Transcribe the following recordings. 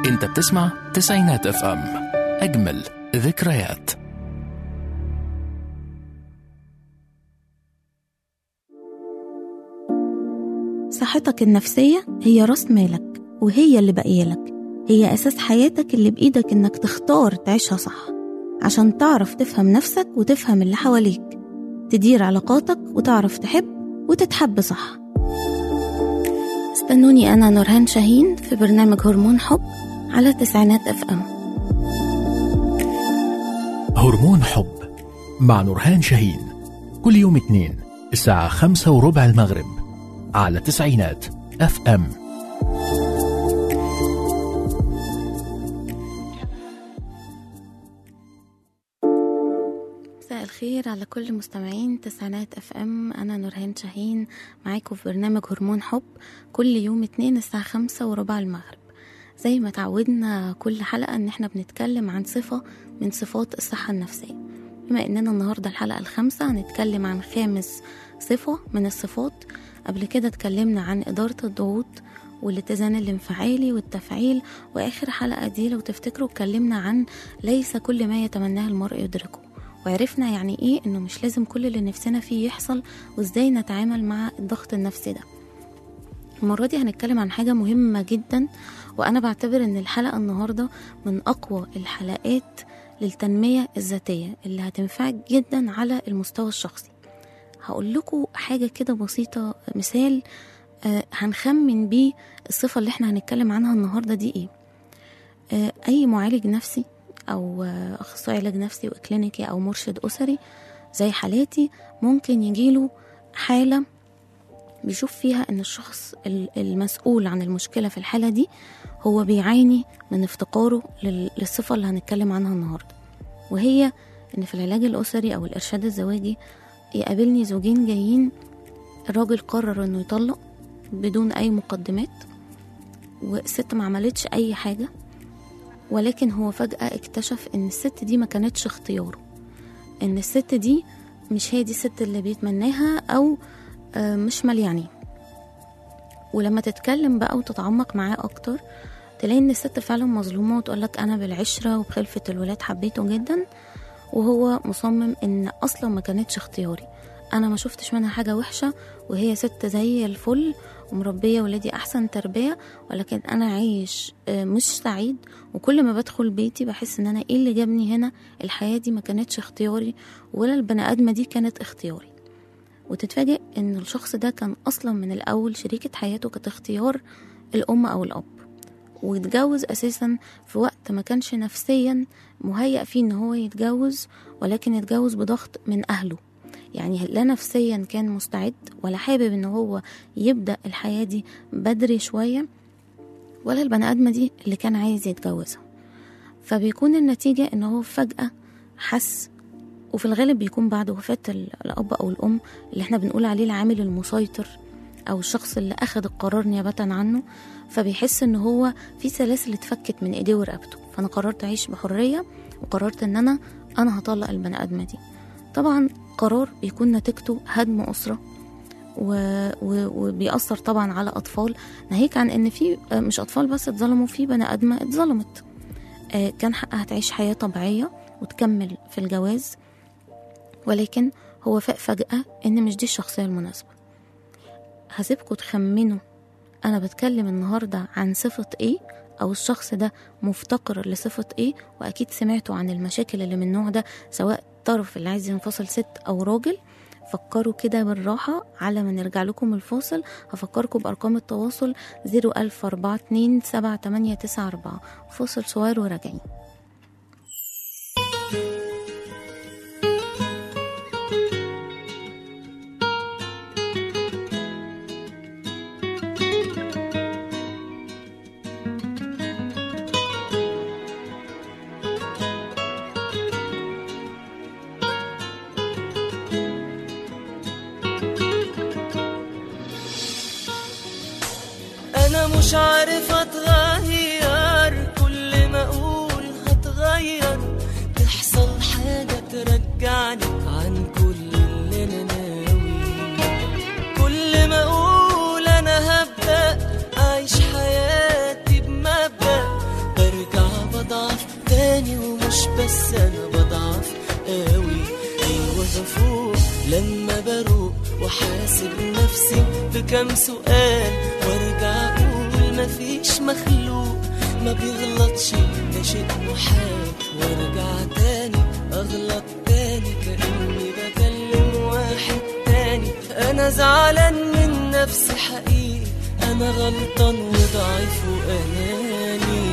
انت بتسمع تسعينات اف ام، اجمل ذكريات. صحتك النفسية هي راس مالك، وهي اللي باقيالك، هي أساس حياتك اللي بإيدك إنك تختار تعيشها صح، عشان تعرف تفهم نفسك وتفهم اللي حواليك، تدير علاقاتك وتعرف تحب وتتحب صح. استنوني أنا نورهان شاهين في برنامج هرمون حب على تسعينات اف ام. هرمون حب مع نورهان شاهين، كل يوم اثنين الساعة 5:15 المغرب على تسعينات اف ام. مساء الخير على كل مستمعين تسعينات اف ام. انا نورهان شاهين معاكم في برنامج هرمون حب كل يوم اثنين الساعة 5:15 المغرب. زي ما تعودنا كل حلقة ان احنا بنتكلم عن صفة من صفات الصحة النفسية. بما اننا النهاردة الحلقة ال5 هنتكلم عن 5 صفة من الصفات. قبل كده اتكلمنا عن إدارة الضغوط والاتزان الانفعالي والتفعيل، واخر حلقة دي لو تفتكروا اتكلمنا عن ليس كل ما يتمناه المرء يدركه، وعرفنا يعني ايه انه مش لازم كل اللي نفسنا فيه يحصل، وازاي نتعامل مع الضغط النفسي ده. المرة دي هنتكلم عن حاجة مهمة جدا، وانا بعتبر ان الحلقة النهاردة من اقوى الحلقات للتنمية الذاتية اللي هتنفعك جدا على المستوى الشخصي. هقول لكم حاجة كده بسيطة، مثال هنخمن بيه الصفة اللي احنا هنتكلم عنها النهاردة دي ايه. اي معالج نفسي او اخصائي علاج نفسي وكلينيكي او مرشد اسري زي حالاتي ممكن يجيله حالة بيشوف فيها ان الشخص المسؤول عن المشكلة في الحالة دي هو بيعاني من افتقاره للصفة اللي هنتكلم عنها النهاردة، وهي ان في العلاج الاسري او الارشاد الزواجي يقابلني زوجين جايين، الراجل قرر انه يطلق بدون اي مقدمات، والست ما عملتش اي حاجة، ولكن هو فجأة اكتشف ان الست دي ما كانتش اختياره، ان الست دي مش هي دي الست اللي بيتمناها او مش ملياني. ولما تتكلم بقى وتتعمق معاه اكتر تلاقي ان الست فعلا مظلومة، وتقولك انا بالعشرة وبخلفة الولاد حبيته جدا، وهو مصمم ان اصلا ما كانتش اختياري، انا ما شفتش منها حاجة وحشة، وهي ست زي الفل ومربية ولادي احسن تربية، ولكن انا عايش مش سعيد، وكل ما بدخل بيتي بحس ان انا ايه اللي جابني هنا، الحياة دي ما كانتش اختياري ولا البني ادمة دي كانت اختياري. وتتفاجئ ان الشخص ده كان اصلا من الاول شريكة حياته كانت اختيار الام او الاب، ويتجوز اساسا في وقت ما كانش نفسيا مهيأ فيه ان هو يتجوز، ولكن يتجوز بضغط من اهله، يعني لا نفسيا كان مستعد ولا حابب ان هو يبدأ الحياة دي بدري شوية، ولا البني ادمة دي اللي كان عايز يتجوزها. فبيكون النتيجة ان هو فجأة حس، وفي الغالب بيكون بعد وفاة الاب او الام اللي احنا بنقول عليه العامل المسيطر او الشخص اللي اخذ القرار نيابة عنه، فبيحس ان هو في سلاسل اتفكت من ايديه ورقبته، فانا قررت اعيش بحرية، وقررت ان انا هطلق البني ادمة دي. طبعا قرار بيكون نتيجته هدم اسرة، وبيأثر طبعا على اطفال، ناهيك عن ان في مش اطفال بس اتظلموا، في بني ادمة اتظلمت كان حقها تعيش حياة طبيعية وتكمل في الجواز، ولكن هو فاق فجأة ان مش دي الشخصية المناسبة. هسيبكم تخمنوا انا بتكلم النهاردة عن صفة ايه، او الشخص ده مفتقر لصفة ايه، واكيد سمعتوا عن المشاكل اللي من النوع ده سواء طرف اللي عايز ينفصل ست او راجل. فكروا كده بالراحة، على ما نرجع لكم الفاصل هفكركم بأرقام التواصل 014278894. فاصل صغير وراجعين. مش عارف اتغير، كل ما اقول هتغير تحصل حاجة ترجعني عن كل اللي انا ناوي. كل ما اقول انا هبدأ اعيش حياتي بمبدأ وحاسب نفسي بكم سؤال وارجع اقول مفيش مخلوق ما بيغلطش ده شيء محال، وارجع تاني اغلط تاني كأني بكلم واحد تاني. انا زعلان من نفسي حقيقي، انا غلطان وضعيف واناني.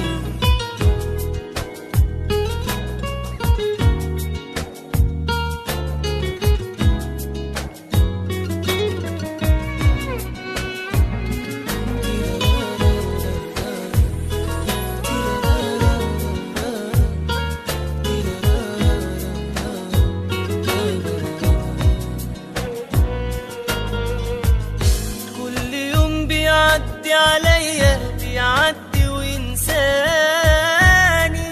عليا بيعدي وينساني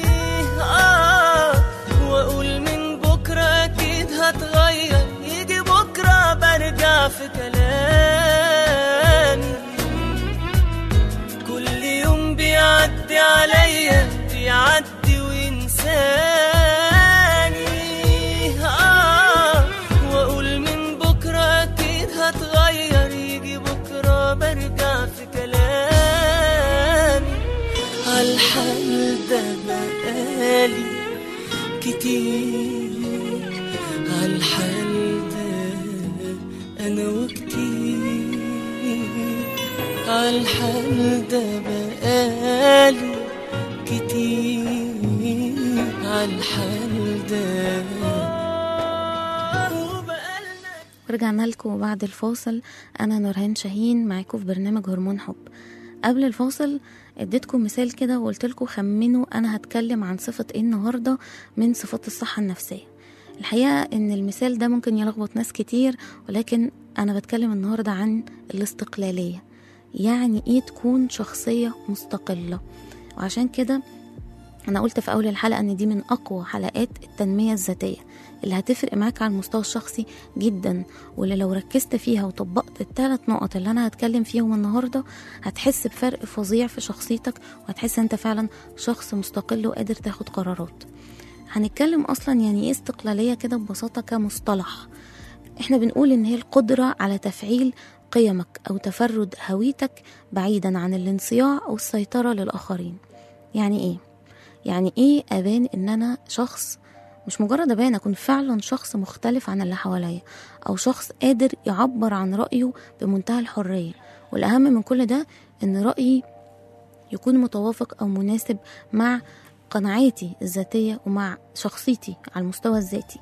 واقول من بكره اكيد هتغير، يجي بكره برجع في كلامي. كل يوم بيعدي عليا بيعدي وينساني واقول من بكره اكيد هتغير، يجي بكره برجع في كلامي. عالحال ده بقالي كتير، عالحال ده انا وكتير، عالحال ده بقالي كتير، عالحال ده. ورجعنا لكم بعد الفاصل. أنا نورهان شاهين معاكم في برنامج هرمون حب. قبل الفاصل اديتكم مثال كده وقلت لكم خمنوا أنا هتكلم عن صفة ايه النهاردة من صفات الصحة النفسية. الحقيقة ان المثال ده ممكن يلخبط ناس كتير، ولكن أنا بتكلم النهاردة عن الاستقلالية. يعني ايه تكون شخصية مستقلة؟ وعشان كده أنا قلت في أول الحلقة أن دي من أقوى حلقات التنمية الذاتية اللي هتفرق معاك على المستوى الشخصي جدا، واللي لو ركزت فيها وطبقت ال3 نقط اللي أنا هتكلم فيهم النهاردة هتحس بفرق فظيع في شخصيتك، وهتحس أنت فعلا شخص مستقل وقادر تاخد قرارات. هنتكلم أصلا يعني إيه استقلالية كده ببساطة كمصطلح. إحنا بنقول إن هي القدرة على تفعيل قيمك أو تفرد هويتك بعيدا عن الانصياع أو السيطرة للآخرين. يعني إيه؟ يعني ايه ابان ان انا شخص، مش مجرد ابان، اكون فعلا شخص مختلف عن اللي حواليا، او شخص قادر يعبر عن رأيه بمنتهى الحرية. والاهم من كل ده ان رأيي يكون متوافق او مناسب مع قناعاتي الذاتية ومع شخصيتي على المستوى الذاتي.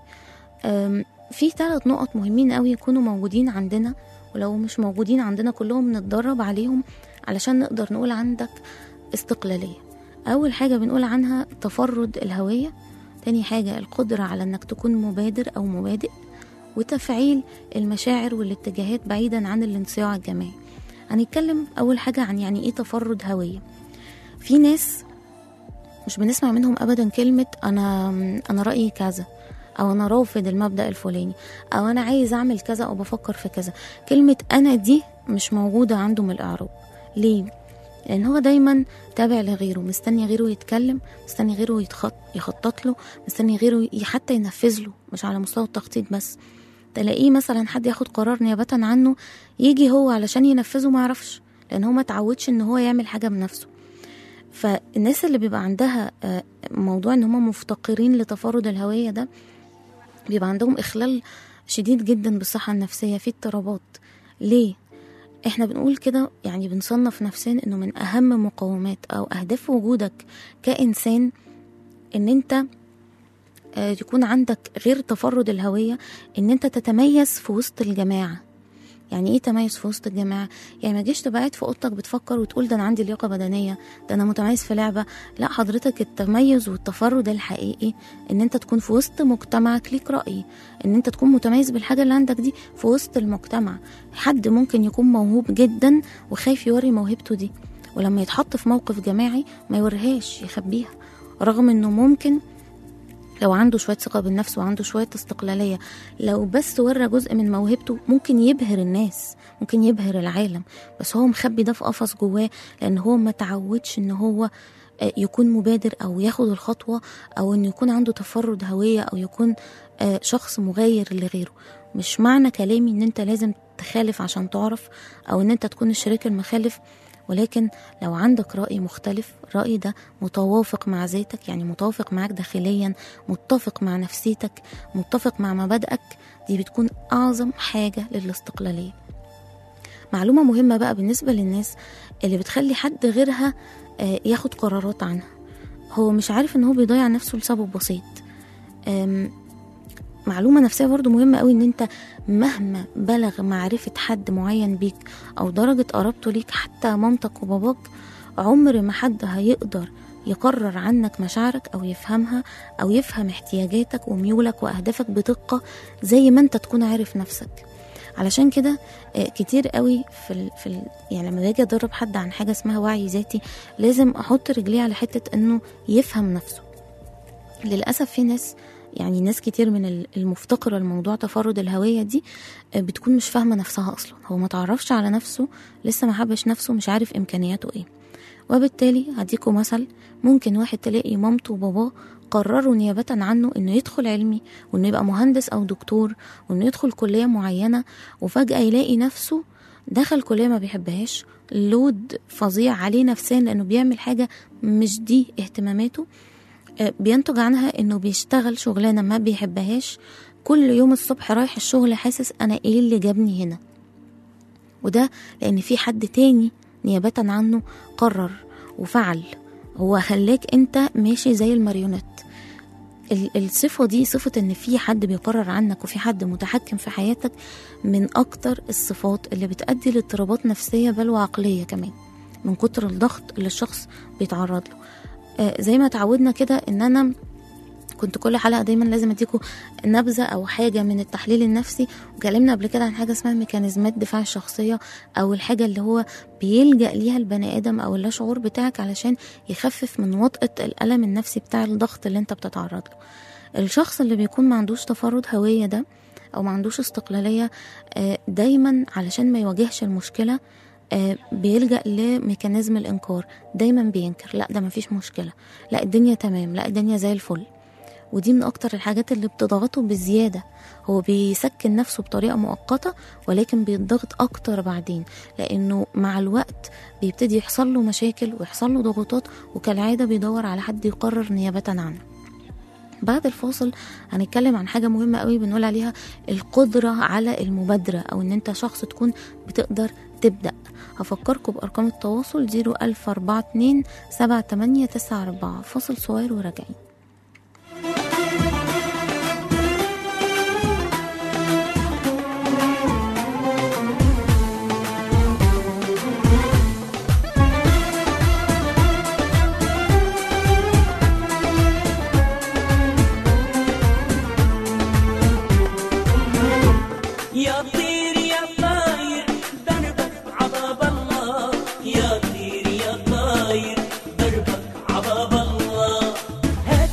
في 3 نقط مهمين قوي يكونوا موجودين عندنا، ولو مش موجودين عندنا كلهم نتدرب عليهم علشان نقدر نقول عندك استقلالية. أول حاجة بنقول عنها تفرد الهوية، تاني حاجة القدرة على أنك تكون مبادر أو مبادئ، وتفعيل المشاعر والاتجاهات بعيدا عن الانصياع الجماعي. هنتكلم أول حاجة عن يعني إيه تفرد هوية. في ناس مش بنسمع منهم أبدا كلمة أنا رأيي كذا، أو أنا رافض المبدأ الفلاني، أو أنا عايز أعمل كذا أو بفكر في كذا. كلمة أنا دي مش موجودة عنده من الإعراب. ليه؟ لأن هو دايما تابع لغيره، مستني غيره يتكلم، مستني غيره يخطط له، مستني غيره حتى ينفذ له، مش على مستوى التخطيط بس. تلاقيه مثلا حد ياخد قرار نيابة عنه، يجي هو علشان ينفذه ما يعرفش، لأن هو ما تعودش ان هو يعمل حاجة بنفسه. فالناس اللي بيبقى عندها موضوع ان هم مفتقرين لتفرد الهوية ده، بيبقى عندهم إخلال شديد جدا بالصحة النفسية، في اضطرابات. ليه؟ احنا بنقول كده، يعني بنصنف نفسنا انه من اهم مقومات او اهداف وجودك كإنسان ان انت يكون عندك غير تفرد الهوية، ان انت تتميز في وسط الجماعة. يعني ايه تميز في وسط الجماعة؟ يعني ما تجيش تبقى قاعد في اوضتك بتفكر وتقول ده انا عندي لياقة بدنية، ده انا متميز في لعبة. لا حضرتك، التميز والتفرد الحقيقي ان انت تكون في وسط مجتمعك ليك رأي، ان انت تكون متميز بالحاجة اللي عندك دي في وسط المجتمع. حد ممكن يكون موهوب جدا وخايف يوري موهبته دي، ولما يتحط في موقف جماعي ما يوريهاش، يخبيها، رغم انه ممكن لو عنده شوية ثقة بالنفس وعنده شوية استقلالية، لو بس ورى جزء من موهبته ممكن يبهر الناس، ممكن يبهر العالم، بس هو مخبي ده في قفص جواه، لأن هو ما تعودش إن هو يكون مبادر أو ياخد الخطوة، أو إنه يكون عنده تفرد هوية، أو يكون شخص مغاير لغيره. مش معنى كلامي إن أنت لازم تخالف عشان تعرف، أو إن أنت تكون الشريك المخالف، ولكن لو عندك رأي مختلف، الرأي ده متوافق مع ذاتك، يعني متوافق معك داخليا، متفق مع نفسيتك، متفق مع مبادئك، دي بتكون أعظم حاجة للاستقلالية. معلومة مهمة بقى بالنسبة للناس اللي بتخلي حد غيرها ياخد قرارات عنها، هو مش عارف ان هو بيضيع نفسه لسبب بسيط. معلومة نفسية برضو مهمة قوي، ان انت مهما بلغ معرفة حد معين بيك او درجة قرابته ليك، حتى مامتك وباباك، عمر ما حد هيقدر يقرر عنك مشاعرك او يفهمها او يفهم احتياجاتك وميولك واهدافك بدقة زي ما انت تكون عارف نفسك. علشان كده كتير قوي يعني لما باجي ادرب حد عن حاجة اسمها وعي ذاتي، لازم احط رجليه على حتة انه يفهم نفسه. للأسف في ناس كتير من المفتقرة لموضوع تفرد الهوية دي بتكون مش فاهمة نفسها أصلا، هو ما تعرفش على نفسه، لسه ما حبش نفسه، مش عارف إمكانياته إيه. وبالتالي هديكوا مثل، ممكن واحد تلاقي مامته وباباه قرروا نيابة عنه إنه يدخل علمي، وإنه يبقى مهندس أو دكتور، وإنه يدخل كلية معينة، وفجأة يلاقي نفسه دخل كلية ما بيحبهاش، لود فظيع عليه نفسيا لأنه بيعمل حاجة مش دي اهتماماته، بينتج عنها انه بيشتغل شغلانه ما بيحبهاش، كل يوم الصبح رايح الشغل حاسس انا ايه اللي جابني هنا. وده لان في حد تاني نيابه عنه قرر وفعل، هو خلاك انت ماشي زي الماريونات. الصفه دي، صفه ان في حد بيقرر عنك وفي حد متحكم في حياتك، من اكتر الصفات اللي بتؤدي لاضطرابات نفسيه بل وعقليه كمان، من كتر الضغط اللي الشخص بيتعرض له. زي ما تعودنا كده ان انا كنت كل حلقة دايما لازم اديكم نبذة او حاجة من التحليل النفسي، وكلمنا قبل كده عن حاجة اسمها ميكانيزمات دفاع الشخصية، او الحاجة اللي هو بيلجأ ليها البني ادم او اللاشعور بتاعك علشان يخفف من وطأة الألم النفسي بتاع الضغط اللي انت بتتعرض له. الشخص اللي بيكون ما عندوش تفرد هوية ده او ما عندوش استقلالية، دايما علشان ما يواجهش المشكلة بيلجأ لميكانيزم الإنكار، دايما بينكر، لا ده مفيش مشكلة، لا الدنيا تمام، لا الدنيا زي الفل. ودي من أكتر الحاجات اللي بتضغطه بزيادة، هو بيسكن نفسه بطريقة مؤقتة ولكن بيتضغط أكتر بعدين، لأنه مع الوقت بيبتدي يحصل له مشاكل ويحصل له ضغوطات، وكالعادة بيدور على حد يقرر نيابة عنه. بعد الفاصل هنتكلم عن حاجة مهمة قوي بنقول عليها القدرة على المبادرة، أو إن أنت شخص تكون بتقدر تبدأ. هفكركم بأرقام التواصل 00427 7894. فاصل صغير وراجعين. هاي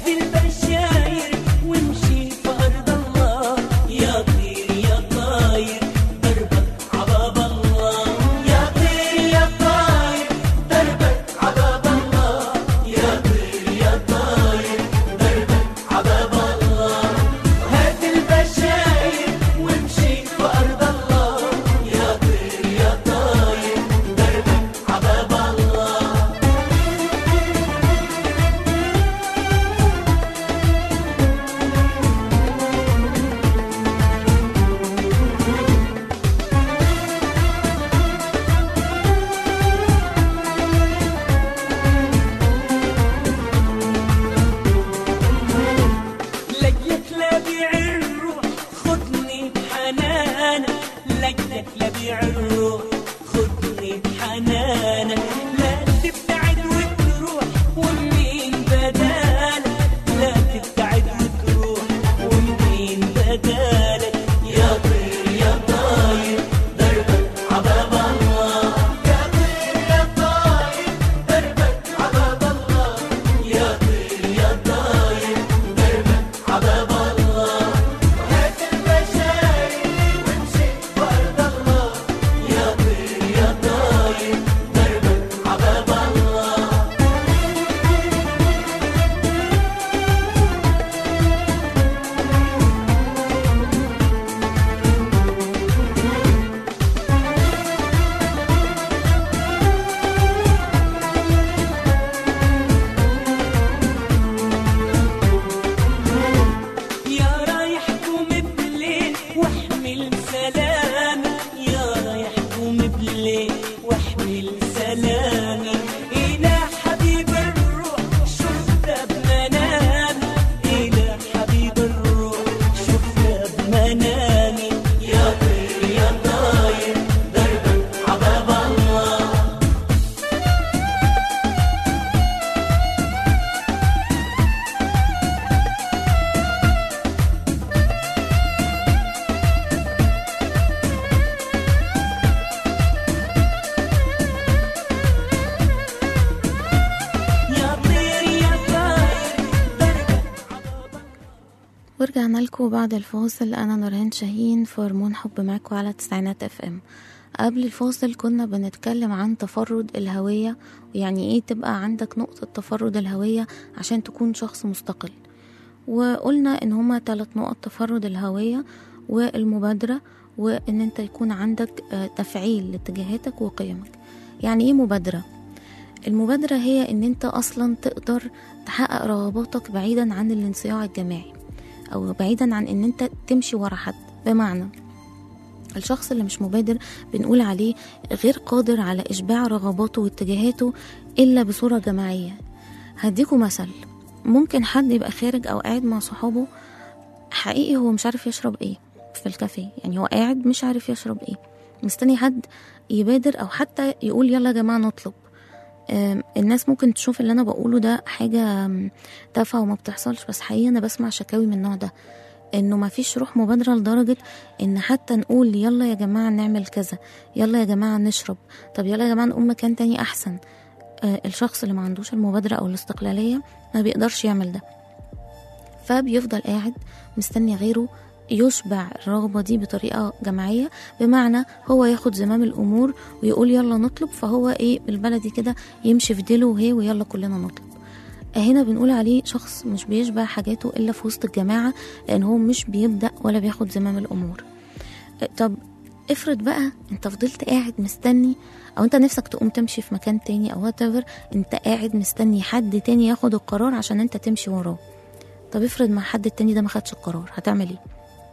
ليه واحمل سلامي إلى حبيب الروح شفته بمنامي، إلى حبيب الروح شفته بمنامي. يا طير يا طاير دربك عباب الله. ورجعنا لكم بعد الفاصل. أنا نورهان شاهين في هرمون حب معاكم على تسعينات FM. قبل الفاصل كنا بنتكلم عن تفرد الهوية، ويعني ايه تبقى عندك نقطة تفرد الهوية عشان تكون شخص مستقل. وقلنا ان هما 3 نقط: تفرد الهوية والمبادرة، وان انت يكون عندك تفعيل لاتجاهاتك وقيمك. يعني ايه مبادرة؟ المبادرة هي ان انت اصلا تقدر تحقق رغباتك بعيدا عن الانصياع الجماعي، او بعيدا عن ان انت تمشي ورا حد. بمعنى الشخص اللي مش مبادر بنقول عليه غير قادر على اشباع رغباته واتجاهاته الا بصورة جماعية. هديكوا مثل: ممكن حد يبقى خارج او قاعد مع صحابه، حقيقي هو مش عارف يشرب ايه في الكافيه، يعني هو قاعد مش عارف يشرب ايه، مستني حد يبادر او حتى يقول يلا يا جماعة نطلب. الناس ممكن تشوف اللي انا بقوله ده حاجة تافهة وما بتحصلش، بس حقيقي انا بسمع شكاوي من النوع ده، انه ما فيش روح مبادرة لدرجة ان حتى نقول يلا يا جماعة نعمل كذا، يلا يا جماعة نشرب، طب يلا يا جماعة نقوم مكان تاني احسن. الشخص اللي ما عندوش المبادرة او الاستقلالية ما بيقدرش يعمل ده، فبيفضل قاعد مستني غيره يشبع الرغبة دي بطريقة جماعية. بمعنى هو ياخد زمام الأمور ويقول يلا نطلب، فهو ايه بالبلدي كده يمشي في ديله وهي ويلا كلنا نطلب. هنا بنقول عليه شخص مش بيشبع حاجاته إلا في وسط الجماعة، لأن هو مش بيبدأ ولا بياخد زمام الأمور. طب افرض بقى انت فضلت قاعد مستني، او انت نفسك تقوم تمشي في مكان تاني او whatever، انت قاعد مستني حد تاني ياخد القرار عشان انت تمشي وراه. طب افرض ما حد التاني ده ما خدش القرار، هتعمل ايه؟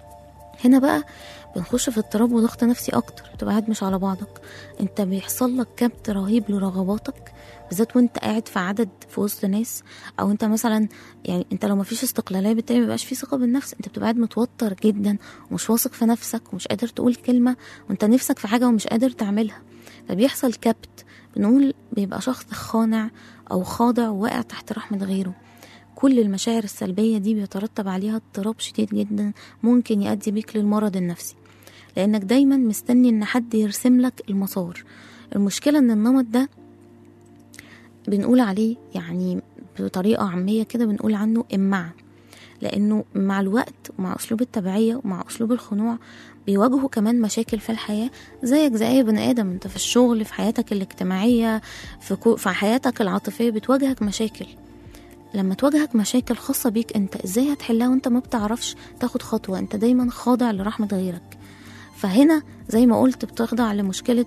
هنا بقى بنخش في اضطراب وضغط نفسي اكتر، بتبقى قاعد مش على بعضك، انت بيحصل لك كبت رهيب لرغباتك، بالذات وانت قاعد في عدد في وسط ناس، او انت مثلا يعني انت لو ما فيش استقلاليه بالتالي مبقاش في ثقه بالنفس، انت بتبقى قاعد متوتر جدا ومش واثق في نفسك ومش قادر تقول كلمه، وانت نفسك في حاجه ومش قادر تعملها، فبيحصل كبت. بنقول بيبقى شخص خانع او خاضع وواقع تحت رحمه غيره. كل المشاعر السلبية دي بيترتب عليها اضطراب شديد جدا ممكن يؤدي بيك للمرض النفسي، لأنك دايما مستني ان حد يرسم لك المسار. المشكلة ان النمط ده بنقول عليه يعني بطريقة عامية كده بنقول عنه إمعة، لأنه مع الوقت ومع أسلوب التبعية ومع أسلوب الخنوع بيواجهوا كمان مشاكل في الحياة زيك زي أي بني آدم. انت في الشغل، في حياتك الاجتماعية، في حياتك العاطفية بتواجهك مشاكل. لما تواجهك مشاكل خاصة بيك انت، ازاي هتحلها وانت ما بتعرفش تاخد خطوة؟ انت دايما خاضع لرحمة غيرك. فهنا زي ما قلت بتخضع لمشكلة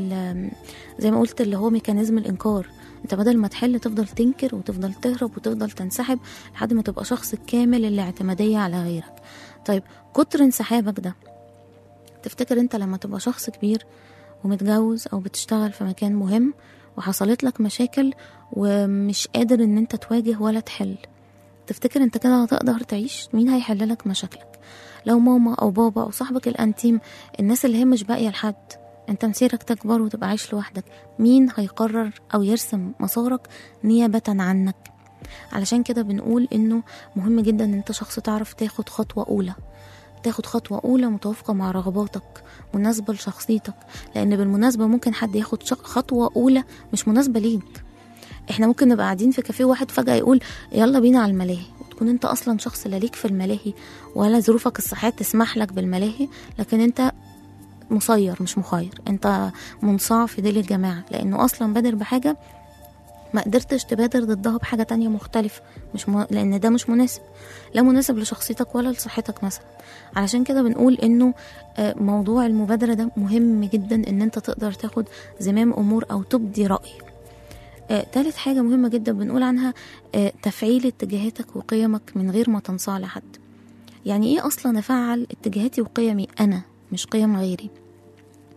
زي ما قلت اللي هو ميكانيزم الإنكار. انت بدل ما تحل تفضل تنكر وتفضل تهرب وتفضل تنسحب لحد ما تبقى شخص كامل الاعتمادية على غيرك. طيب كتر انسحابك ده، تفتكر انت لما تبقى شخص كبير ومتجوز او بتشتغل في مكان مهم وحصلت لك مشاكل ومش قادر ان انت تواجه ولا تحل، تفتكر انت كده هتقدر تعيش؟ مين هيحل لك مشاكلك؟ لو ماما او بابا او صاحبك الانتيم، الناس اللي هي مش باقية لحد، انت مسيرك تكبر وتبقى عايش لوحدك، مين هيقرر او يرسم مسارك نيابة عنك؟ علشان كده بنقول انه مهم جدا ان انت شخص تعرف تاخد خطوة اولى، تاخد خطوة أولى متوافقة مع رغباتك مناسبة لشخصيتك. لأن بالمناسبة ممكن حد ياخد خطوة أولى مش مناسبة ليك. احنا ممكن نبقى قاعدين في كافيه واحد فجأة يقول يلا بينا على الملاهي، وتكون انت أصلا شخص لا ليك في الملاهي ولا ظروفك الصحية تسمح لك بالملاهي، لكن انت مسير مش مخير، انت منصاع في ديل الجماعة، لأنه أصلا بادر بحاجة ما قدرتش تبادر ضدها بحاجة تانية مختلفة، لأن ده مش مناسب، لا مناسب لشخصيتك ولا لصحتك مثلا. علشان كده بنقول إنه موضوع المبادرة ده مهم جدا، إن أنت تقدر تاخد زمام أمور أو تبدي رأي. تالت حاجة مهمة جدا بنقول عنها تفعيل اتجاهاتك وقيمك من غير ما تنصاع لحد. يعني إيه أصلا أفعل اتجاهاتي وقيمي أنا مش قيم غيري؟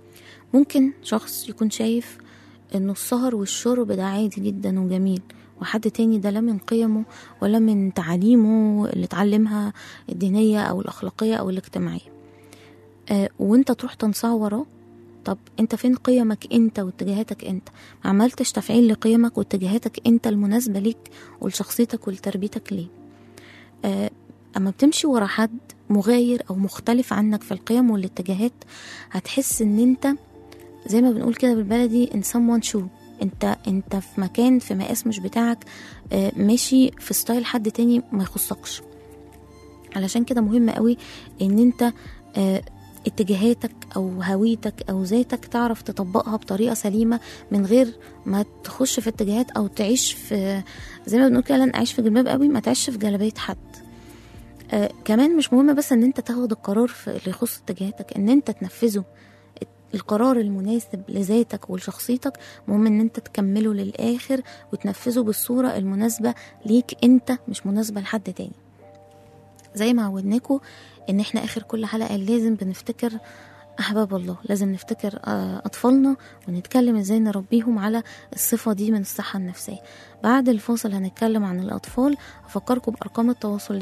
ممكن شخص يكون شايف انه السهر والشرب ده عادي جدا وجميل، وحد تاني ده لا من قيمه ولا من تعاليمه اللي اتعلمها الدينية او الاخلاقية او الاجتماعية. وانت تروح تنصاع وراه. طب انت فين قيمك انت واتجاهاتك انت؟ ما عملتش تفعيل لقيمك واتجاهاتك انت المناسبة ليك ولشخصيتك ولتربيتك ليه؟ اما بتمشي ورا حد مغاير او مختلف عنك في القيم والاتجاهات، هتحس ان انت زي ما بنقول كده بالبلدي in someone shoe. انت في مكان، في مقاس مش بتاعك، ماشي في ستايل حد تاني ما يخصكش. علشان كده مهم قوي ان انت اتجاهاتك او هويتك او ذاتك تعرف تطبقها بطريقة سليمة، من غير ما تخش في اتجاهات او تعيش في زي ما بنقول كده لن اعيش في جلباب قوي، ما تعيش في جلبية حد. كمان مش مهم بس ان انت تاخد القرار اللي يخص اتجاهاتك، ان انت تنفذه. القرار المناسب لذاتك ولشخصيتك مهم ان انت تكمله للآخر وتنفذه بالصورة المناسبة ليك انت، مش مناسبة لحد تاني. زي ما عودناكم ان احنا اخر كل حلقة لازم بنفتكر احباب الله، لازم نفتكر اطفالنا ونتكلم ازاي نربيهم على الصفة دي من الصحة النفسية. بعد الفاصل هنتكلم عن الاطفال. افكركم بارقام التواصل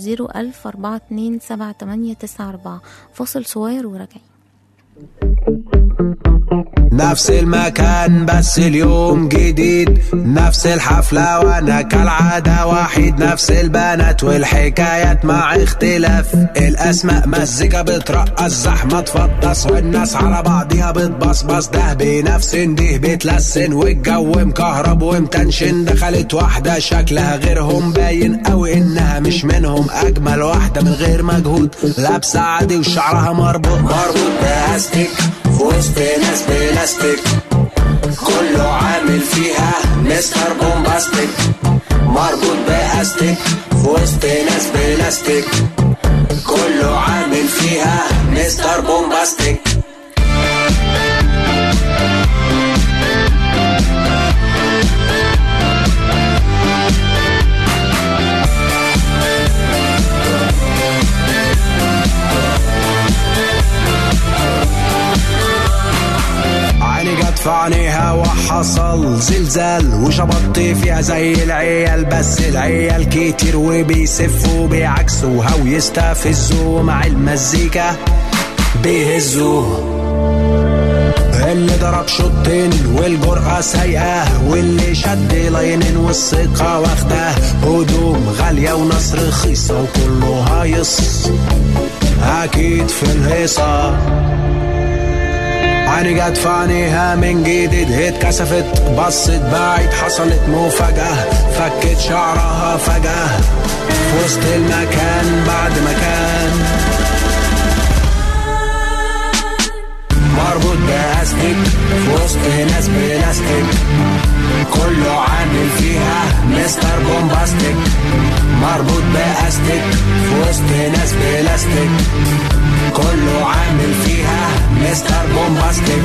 010427894. فاصل صغير وراجعين. نفس المكان بس اليوم جديد، نفس الحفلة وانا كالعادة وحيد، نفس البنات والحكايات مع اختلاف الاسماء، مزيكا بترقص زحمة تفطس والناس على بعضيها بتبصبص، ده بنفسن ده بتلسن والجو مكهرب ومتنشن، دخلت واحدة شكلها غيرهم باين اوي انها مش منهم، اجمل واحدة من غير مجهود، لابسة عادي وشعرها مربوط باستيك في وسط ناس بلاستيك، كله عامل فيها مستر بومباستيك، مربوط باستيك في وسط ناس بلاستيك، كله عامل فيها مستر بومباستيك. في عينيها وحصل زلزال وشبطت فيها زي العيال، بس العيال كتير وبيسفوا بيعكسوها ويستفزوا مع المزيكا بيهزوا، اللي ضرب شوطين والجرأة سايقاه، واللي شد لاينين والثقة واخداه، هدوم غالية وناس رخيصة وكله هايص أكيد في الهيصة. عيني جت في عينيها من جديد، اتكسفت بصت بعيد، حصلت مفاجأة فكت شعرها فجأة في وسط المكان بعد مكان، مربوط باستيك في وسط ناس بلاستيك، كله عامل فيها مستر بومباستيك، مربوط باستيك في وسط ناس بلاستيك، كله عامل فيها مستر بومباستيك.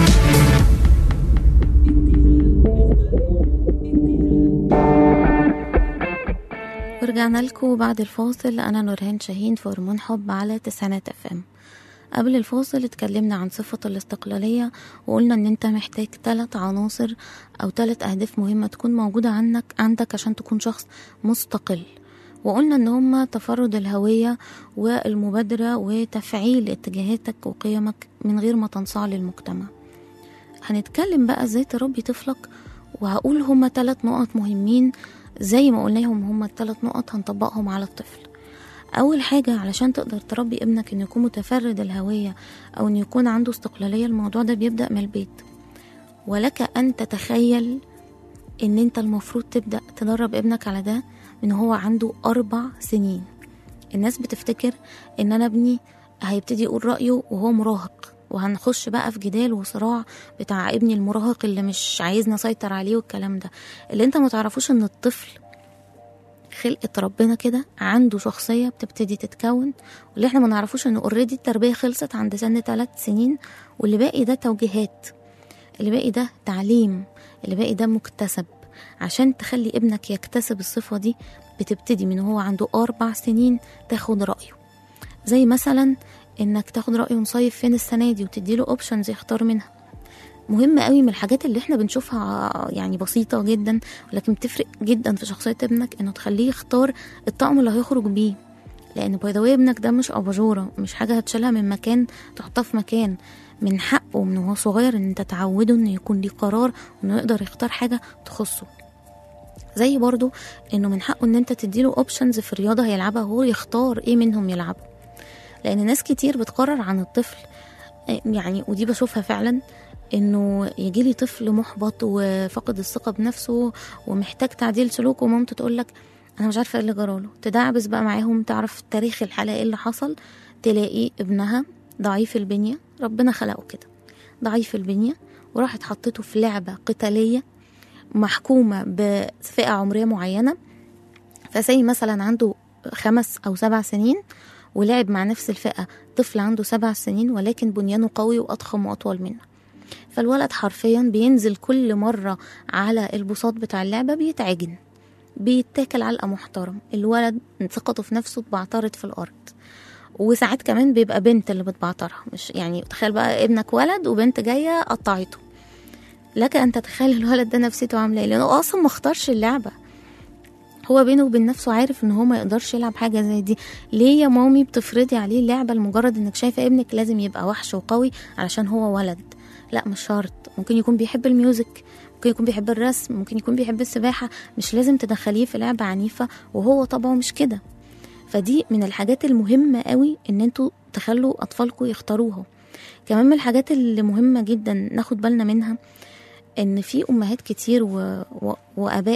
ورجعنا لكم بعد الفاصل. أنا نورهان شاهين في هرمون حب على 90 FM. قبل الفاصل اتكلمنا عن صفة الاستقلالية، وقلنا ان انت محتاج 3 عناصر او 3 اهداف مهمة تكون موجودة عندك عشان تكون شخص مستقل. وقلنا ان هما تفرد الهوية والمبادرة وتفعيل اتجاهاتك وقيمك من غير ما تنصاع للمجتمع. هنتكلم بقى ازاي تربي طفلك، وهقول هما 3 نقط مهمين زي ما قلناهم هما 3 نقط هنطبقهم على الطفل. اول حاجة علشان تقدر تربي ابنك انه يكون متفرد الهوية او انه يكون عنده استقلالية، الموضوع ده بيبدأ من البيت. ولك ان تتخيل ان انت المفروض تبدأ تدرب ابنك على ده من هو عنده 4 سنين. الناس بتفتكر ان انا ابني هيبتدي يقول رأيه وهو مراهق، وهنخش بقى في جدال وصراع بتاع ابني المراهق اللي مش عايزنا نسيطر عليه والكلام ده. اللي انت متعرفوش ان الطفل خلقة ربنا كده عنده شخصية بتبتدي تتكون، واللي احنا ما نعرفوش انه اوريدي التربية خلصت عند سن 3 سنين، واللي باقي ده توجيهات، اللي باقي ده تعليم، اللي باقي ده مكتسب. عشان تخلي ابنك يكتسب الصفة دي بتبتدي من هو عنده 4 سنين تاخد رأيه. زي مثلا انك تاخد رأيه نصيف فين السنة دي وتديله اوبشنز يختار منها. مهمة قوي من الحاجات اللي احنا بنشوفها يعني بسيطة جدا ولكن بتفرق جدا في شخصية ابنك، انه تخليه يختار الطقم اللي هيخرج بيه. لان باي ذا واي ابنك ده مش اباجورة، مش حاجة هتشيلها من مكان تحطها في مكان. من حقه من هو صغير ان انت تعوده انه يكون ليه قرار وانه يقدر يختار حاجة تخصه. زي برضو انه من حقه ان انت تديله اوبشنز في الرياضة هيلعبها، هو يختار ايه منهم يلعبه. لان ناس كتير بتقرر عن الطفل يعني، ودي بشوفها فعلا، انه يجيلي طفل محبط وفقد الثقة بنفسه ومحتاج تعديل سلوك، ومامته تقولك انا مش عارفة ايه اللي جراله. تدعبس بقى معاهم، تعرف تاريخ الحالة ايه اللي حصل، تلاقي ابنها ضعيف البنية، ربنا خلقه كده ضعيف البنية، وراحت حطيته في لعبة قتالية محكومة بفئة عمرية معينة. فسي مثلا عنده 5 أو 7 سنين ولعب مع نفس الفئة طفل عنده 7 سنين ولكن بنيانه قوي وأضخم وأطول منه. فالولد حرفيا بينزل كل مرة على البساط بتاع اللعبة بيتعجن، بيتاكل علقة محترم. الولد ثقته في نفسه اتبعترت في الأرض. وساعات كمان بيبقى بنت اللي بتبعترها، مش يعني تخيل بقى ابنك ولد وبنت جاية قطعته. لك أن تتخيل الولد ده نفسيته عاملة ايه، لأنه أصلا ما اختارش اللعبة. هو بينه وبين نفسه عارف ان هو ما يقدرش يلعب حاجة زي دي. ليه يا مامي بتفرضي عليه اللعبة لمجرد انك شايفة ابنك لازم يبقى وحش وقوي علشان هو ولد؟ لا مش شرط، ممكن يكون بيحب الميوزك، ممكن يكون بيحب الرسم، ممكن يكون بيحب السباحة. مش لازم تدخليه في لعبة عنيفة وهو طبعه مش كده. فدي من الحاجات المهمة قوي ان انتوا تخلوا اطفالكم يختاروها. كمان من الحاجات اللي مهمة جدا ناخد بالنا منها ان في امهات كتير واباء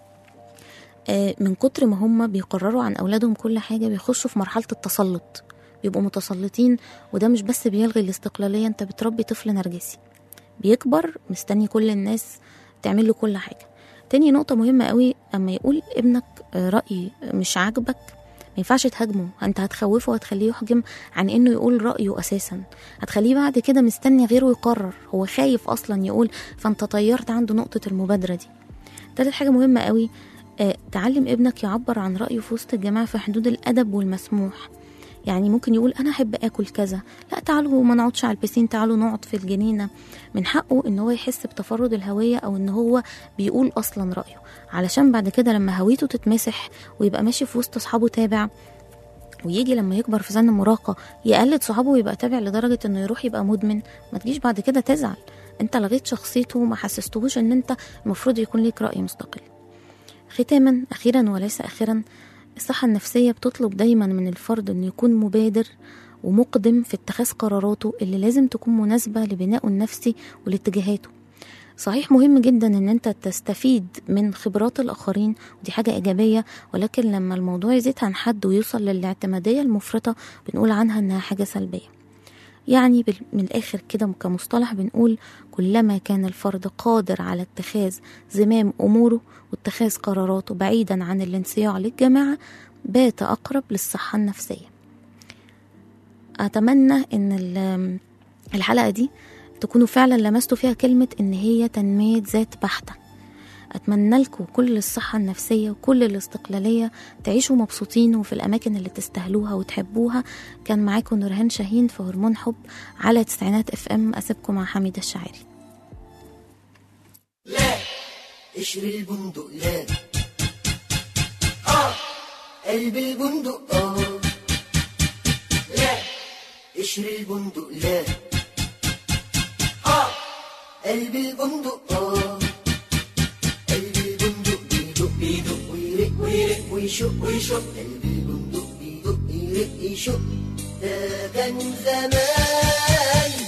من كتر ما هم بيقرروا عن أولادهم كل حاجة بيخشوا في مرحلة التسلط، بيبقوا متسلطين. وده مش بس بيلغي الاستقلالية، انت بتربي طفل نرجسي بيكبر مستني كل الناس تعمل له كل حاجة. تاني نقطة مهمة قوي، اما يقول ابنك رأي مش عاجبك ما ينفعش تهاجمه، انت هتخوفه وهتخليه يحجم عن انه يقول رأيه اساسا، هتخليه بعد كده مستني غيره يقرر، هو خايف اصلا يقول، فانت طيرت عنده نقطة المبادرة دي. تالت حاجة مهمة قوي، تعلم ابنك يعبر عن رأيه في وسط الجماعة في حدود الأدب والمسموح. يعني ممكن يقول أنا أحب أكل كذا، لا تعالوا ما نقعدش على البسين، تعالوا نقعد في الجنينة. من حقه إن هو يحس بتفرد الهوية أو إن هو بيقول أصلا رأيه، علشان بعد كده لما هويته تتمسح ويبقى ماشي في وسط أصحابه تابع، ويجي لما يكبر في سن المراهقة يقلد صحابه ويبقى تابع لدرجة إنه يروح يبقى مدمن، ما تجيش بعد كده تزعل. انت لغيت شخصيته وما حسستهوش إن انت المفروض يكون ليك رأي مستقل. ختاما أخيرا وليس آخرا، الصحة النفسية بتطلب دايما من الفرد أنه يكون مبادر ومقدم في اتخاذ قراراته اللي لازم تكون مناسبة لبنائه النفسي ولاتجاهاته. صحيح مهم جدا ان انت تستفيد من خبرات الآخرين ودي حاجة إيجابية، ولكن لما الموضوع يزيد عن حد ويوصل للاعتمادية المفرطة بنقول عنها انها حاجة سلبية. يعني من الآخر كده كمصطلح بنقول كلما كان الفرد قادر على اتخاذ زمام أموره واتخاذ قراراته بعيدا عن الانصياع للجماعة بات أقرب للصحة النفسية. أتمنى أن الحلقة دي تكونوا فعلا لمستوا فيها كلمة إن هي تنمية ذات بحتة. أتمنى لكم كل الصحة النفسية وكل الاستقلالية، تعيشوا مبسوطين وفي الأماكن اللي تستهلوها وتحبوها. كان معاكم نورهان شاهين في هرمون حب على 90 FM. أسيبكم مع حميدة الشاعري. لا اشري البندق، لا قلبي البندق، لا اشري البندق، لا قلبي البندق، قلبي البندق بيدق بيدق ويرق ويرق ويشق ويشق، قلبي البندق بيدق يرق يشق، ده كان زمان.